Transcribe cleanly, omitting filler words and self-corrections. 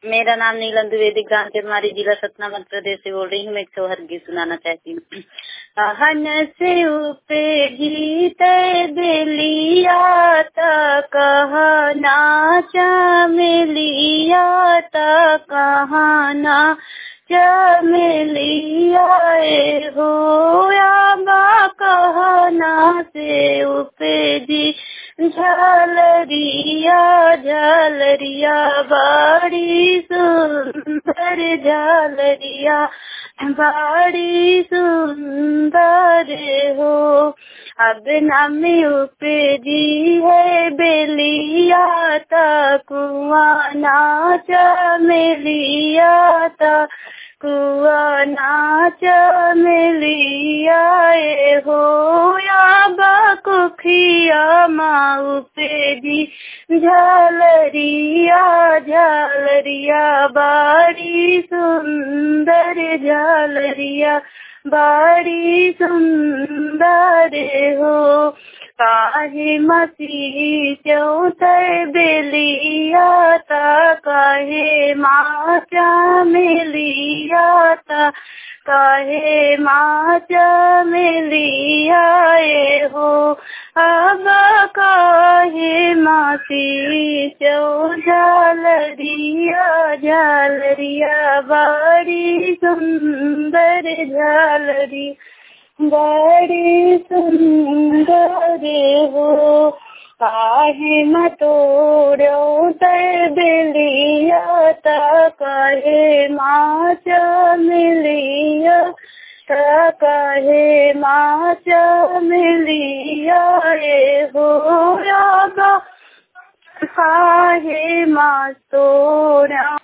मेरा नाम नीलम द्विवेदी, ग्राम तिरमारी, जिला सतना, मध्य प्रदेश से बोल रही हूँ। मैं एक सोहर गीत सुनाना चाहती हूँ। हन से उपे गीत बेलिया कहना चमेलिया कहना चमेलिया हो या कहना से उपे झालरिया झालरिया बड़ी सुंदर झालरिया बड़ी सुंदर हो। अब नाम उपजी है बेलिया कुआं नाच मेलिया कुआं नाच मेलिया हो या बकुखिया माँ उपजी झालरिया झालरिया बड़ी सुंदर झालरिया बड़ी सुंदर हो। काहे मसी चौथे बेलिया काहे माँ चमेलिया काहे माँ चमेलिया हो। अब काहे मासी चौ झालरिया झालरिया बड़ी सुंदर झालरी बड़ी सुंदर हो। काहे मतोड़ो बेलिया काहे माँ चमेलिया काहे माँ चमेलिया हो या काहे माँ तोड़ा